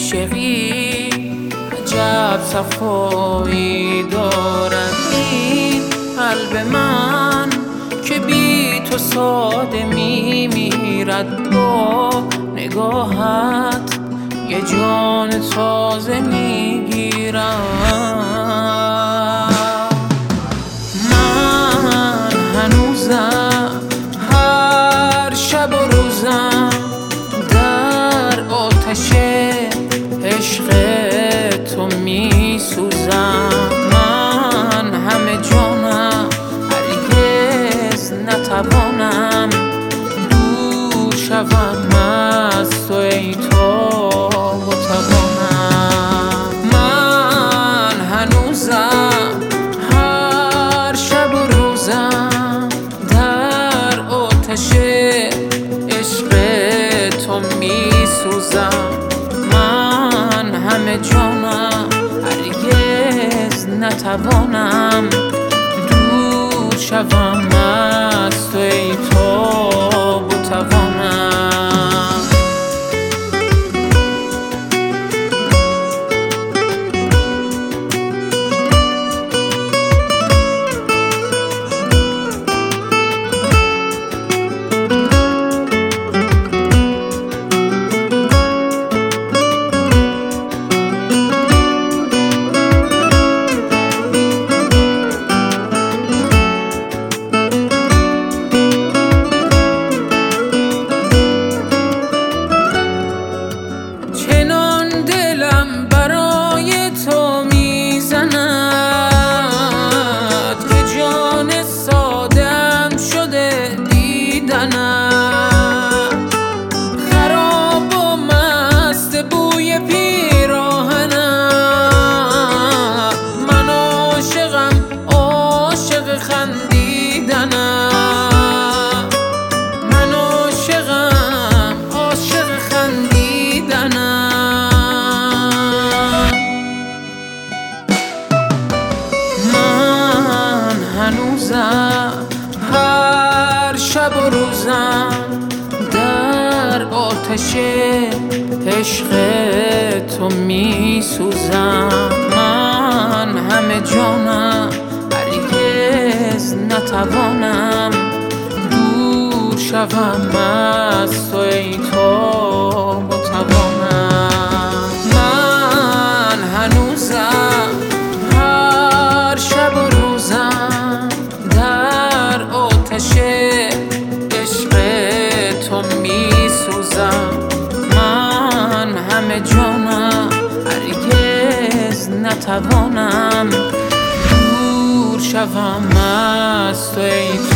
عاشقی عجب صفایی دارد این قلب من که بی تو ساده میمیرد. با نگاهت یه جان تازه میگیرم. من هنوزم هر شب و روزم در آتش عشق تو میسوزم. من همه جانم هرگز نتوانم دور شوم از تو ای تاب و توانم. من هنوزم هر شب و روزم در آتش عشق تو میسوزم. من همه جانم هرگز نتوانم دور شوم از تو ای تاب و توانم. خراب و مست بوی پیراهنم. من عاشقم عاشق خندیدنم. من عاشقم عاشق خندیدنم. من هنوزم هر شب و روزم در آتش عشق تو میسوزم. من همه جانم هرگز نتوانم دور شوم از تو ای تاب و توانم. من هنوزم هر شب و روزم در آتش عشق تو میسوزم. من همه جانم هرگز نتوانم دور شوم از تو ای